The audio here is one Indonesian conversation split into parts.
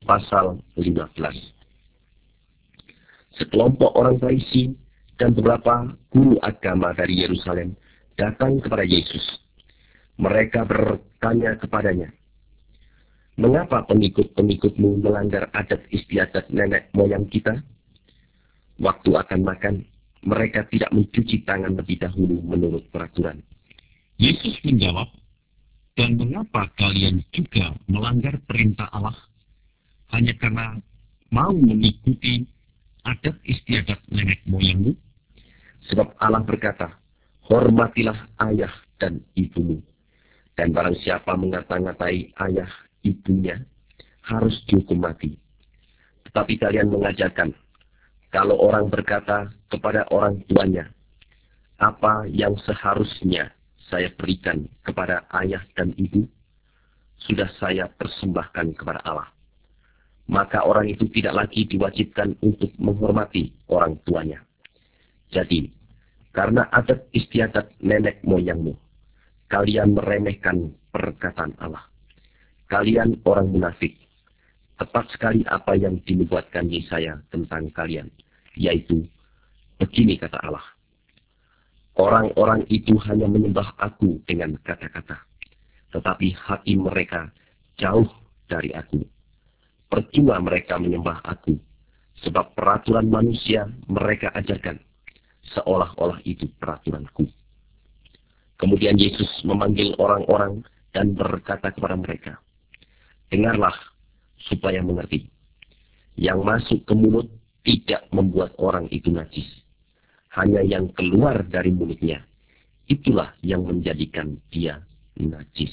pasal 15. Sekelompok orang Farisi dan beberapa guru agama dari Yerusalem datang kepada Yesus. Mereka bertanya kepadanya, "Mengapa pengikut-pengikutmu melanggar adat istiadat nenek moyang kita? Waktu akan makan, mereka tidak mencuci tangan lebih dahulu menurut peraturan." Yesus menjawab, "Dan mengapa kalian juga melanggar perintah Allah hanya karena mau mengikuti adat istiadat nenek moyangmu? Sebab Allah berkata, hormatilah ayah dan ibumu. Dan barang siapa mengata-ngatai ayah ibunya, harus dihukum mati. Tetapi kalian mengajarkan, kalau orang berkata kepada orang tuanya, apa yang seharusnya saya berikan kepada ayah dan ibu, sudah saya persembahkan kepada Allah. Maka orang itu tidak lagi diwajibkan untuk menghormati orang tuanya. Jadi, karena adat istiadat nenek moyangmu, kalian meremehkan perkataan Allah. Kalian orang munafik. Tepat sekali apa yang dinubuatkan Yesaya tentang kalian, yaitu, begini kata Allah, orang-orang itu hanya menyembah aku dengan kata-kata, tetapi hati mereka jauh dari aku. Percuma mereka menyembah aku, sebab peraturan manusia mereka ajarkan, seolah-olah itu peraturanku. Kemudian Yesus memanggil orang-orang dan berkata kepada mereka, dengarlah supaya mengerti. Yang masuk ke mulut tidak membuat orang itu najis. Hanya yang keluar dari mulutnya, itulah yang menjadikan dia najis.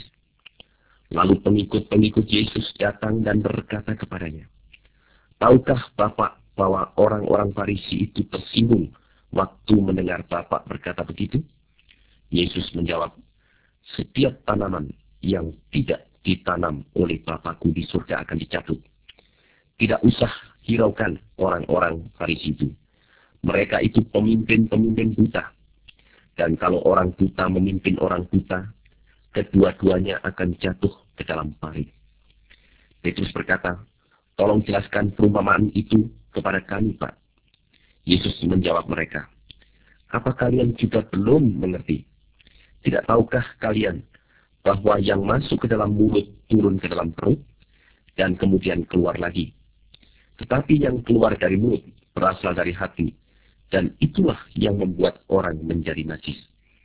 Lalu pengikut-pengikut Yesus datang dan berkata kepadanya, tahukah Bapak bahwa orang-orang Farisi itu tersinggung waktu mendengar Bapak berkata begitu? Yesus menjawab, setiap tanaman yang tidak ditanam oleh Bapakku di surga akan dicabut. Tidak usah hiraukan orang-orang Farisi itu. Mereka itu pemimpin-pemimpin buta. Dan kalau orang buta memimpin orang buta, kedua-duanya akan jatuh ke dalam parit. Petrus berkata, tolong jelaskan perumpamaan itu kepada kami, Pak. Yesus menjawab mereka, apa kalian juga belum mengerti? Tidak tahukah kalian bahwa yang masuk ke dalam mulut turun ke dalam perut dan kemudian keluar lagi? Tetapi yang keluar dari mulut berasal dari hati, dan itulah yang membuat orang menjadi najis.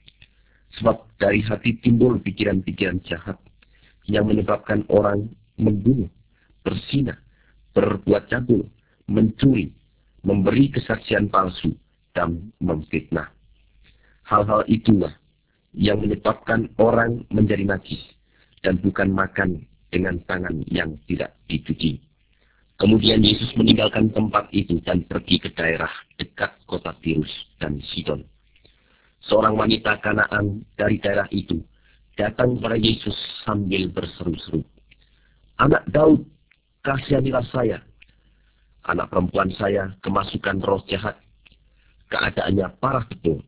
Sebab dari hati timbul pikiran-pikiran jahat yang menyebabkan orang membunuh, berzina, berbuat cabul, mencuri, memberi kesaksian palsu, dan memfitnah. Hal-hal itulah yang menyebabkan orang menjadi najis dan bukan makan dengan tangan yang tidak dicuci. Kemudian Yesus meninggalkan tempat itu dan pergi ke daerah dekat kota Tirus dan Sidon. Seorang wanita Kanaan dari daerah itu datang kepada Yesus sambil berseru-seru, Anak Daud, kasihanilah saya. Anak perempuan saya kemasukan roh jahat. Keadaannya parah betul.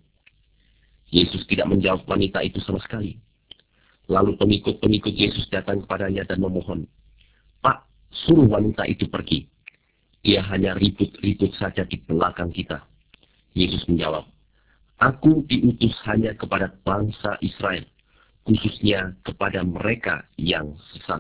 Yesus tidak menjawab wanita itu sama sekali. Lalu pengikut-pengikut Yesus datang kepadanya dan memohon, Pak, suruh wanita itu pergi. Dia hanya ribut-ribut saja di belakang kita. Yesus menjawab, Aku diutus hanya kepada bangsa Israel, khususnya kepada mereka yang sesat.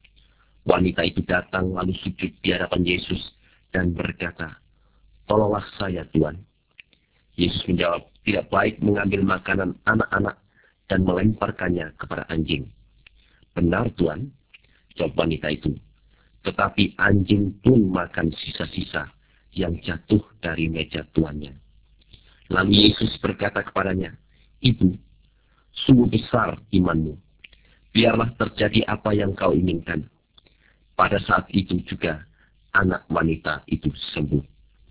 Wanita itu datang lalu sujud di hadapan Yesus dan berkata, Tolonglah saya, Tuhan. Yesus menjawab, tidak baik mengambil makanan anak-anak dan melemparkannya kepada anjing. Benar, Tuhan, jawab wanita itu. Tetapi anjing pun makan sisa-sisa yang jatuh dari meja tuannya. Lalu Yesus berkata kepadanya, Ibu, sungguh besar imanmu. Biarlah terjadi apa yang kau inginkan. Pada saat itu juga anak wanita itu sembuh.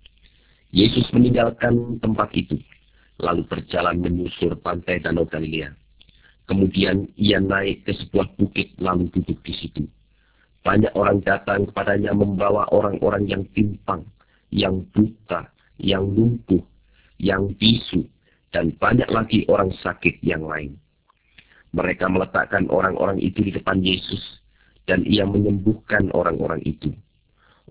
Yesus meninggalkan tempat itu, lalu berjalan menyusur pantai Danau Galilea. Kemudian ia naik ke sebuah bukit lalu duduk di situ. Banyak orang datang kepadanya membawa orang-orang yang timpang, yang buta, yang lumpuh, yang bisu, dan banyak lagi orang sakit yang lain. Mereka meletakkan orang-orang itu di depan Yesus, dan ia menyembuhkan orang-orang itu.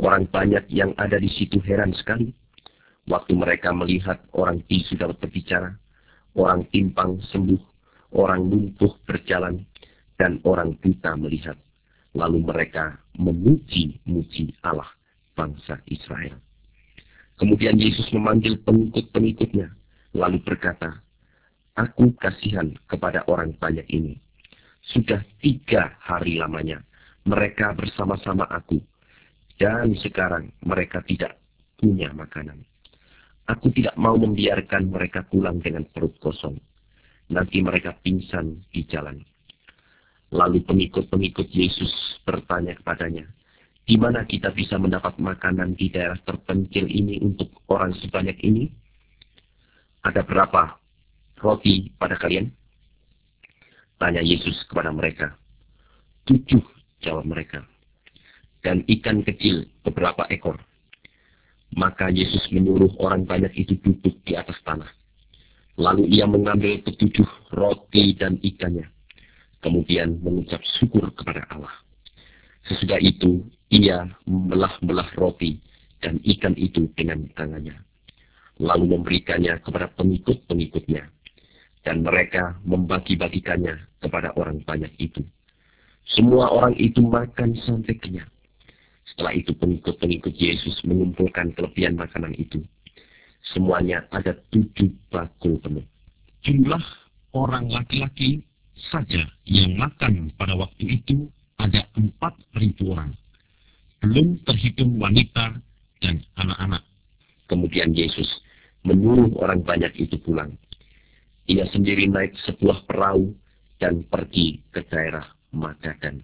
Orang banyak yang ada di situ heran sekali. Waktu mereka melihat orang bisu dapat berbicara, orang timpang sembuh, orang lumpuh berjalan, dan orang buta melihat. Lalu mereka memuji-muji Allah bangsa Israel. Kemudian Yesus memanggil pengikut-pengikutnya, lalu berkata, "Aku kasihan kepada orang banyak ini. Sudah 3 hari lamanya mereka bersama-sama aku, dan sekarang mereka tidak punya makanan. Aku tidak mau membiarkan mereka pulang dengan perut kosong. Nanti mereka pingsan di jalan." Lalu pengikut-pengikut Yesus bertanya kepadanya, "Di mana kita bisa mendapat makanan di daerah terpencil ini untuk orang sebanyak ini? Ada berapa roti pada kalian?" Tanya Yesus kepada mereka. 7, jawab mereka. Dan ikan kecil beberapa ekor. Maka Yesus menyuruh orang banyak itu duduk di atas tanah. Lalu ia mengambil 7 roti dan ikannya. Kemudian mengucap syukur kepada Allah. Sesudah itu, ia membelah-belah roti dan ikan itu dengan tangannya. Lalu memberikannya kepada pengikut-pengikutnya. Dan mereka membagi-bagikannya kepada orang banyak itu. Semua orang itu makan sampai kenyang. Setelah itu pengikut-pengikut Yesus mengumpulkan kelebihan makanan itu. Semuanya ada 7 bakul penuh. Jumlah orang laki-laki saja yang makan pada waktu itu ada 4.000 orang. Belum terhitung wanita dan anak-anak. Kemudian Yesus menyuruh orang banyak itu pulang. Ia sendiri naik sebuah perahu dan pergi ke daerah Magadan.